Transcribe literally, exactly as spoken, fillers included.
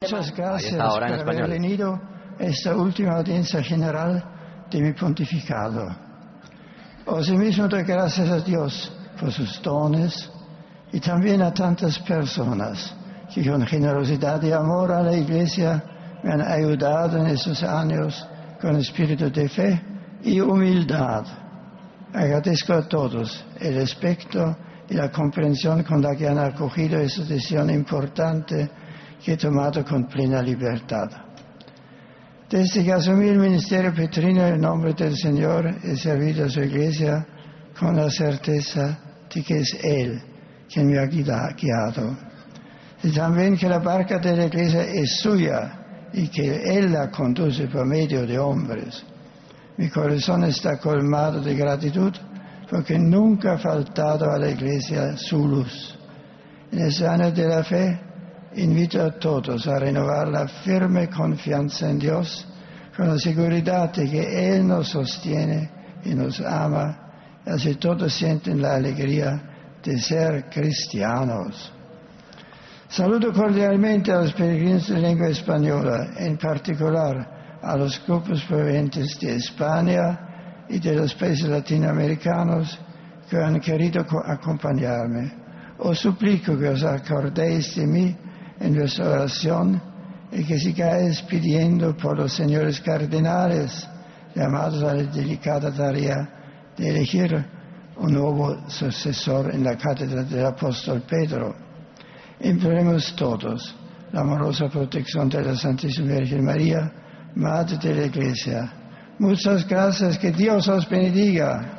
Muchas gracias ahora en por español. haber venido a esta última audiencia general de mi pontificado. Asimismo doy gracias a Dios por sus dones y también a tantas personas que con generosidad y amor a la Iglesia me han ayudado en estos años con espíritu de fe y humildad. Agradezco a todos el respeto y la comprensión con la que han acogido esta decisión importante que he tomado con plena libertad. Desde que asumí el ministerio petrino en nombre del Señor, he servido a su Iglesia con la certeza de que es Él quien me ha guiado. Y también que la barca de la Iglesia es suya y que Él la conduce por medio de hombres. Mi corazón está colmado de gratitud porque nunca ha faltado a la Iglesia su luz. En este año de la fe, invito a todos a renovar la firme confianza en Dios con la seguridad de que Él nos sostiene y nos ama, y así todos sienten la alegría de ser cristianos. Saludo cordialmente a los peregrinos de lengua española, en particular a los grupos provenientes de España y de los países latinoamericanos que han querido acompañarme. Os suplico que os acordéis de mí en vuestra oración y que sigáis pidiendo por los señores cardenales llamados a la delicada tarea de elegir un nuevo sucesor en la cátedra del apóstol Pedro. Imploremos todos la amorosa protección de la Santísima Virgen María, Madre de la Iglesia. Muchas gracias, que Dios os bendiga.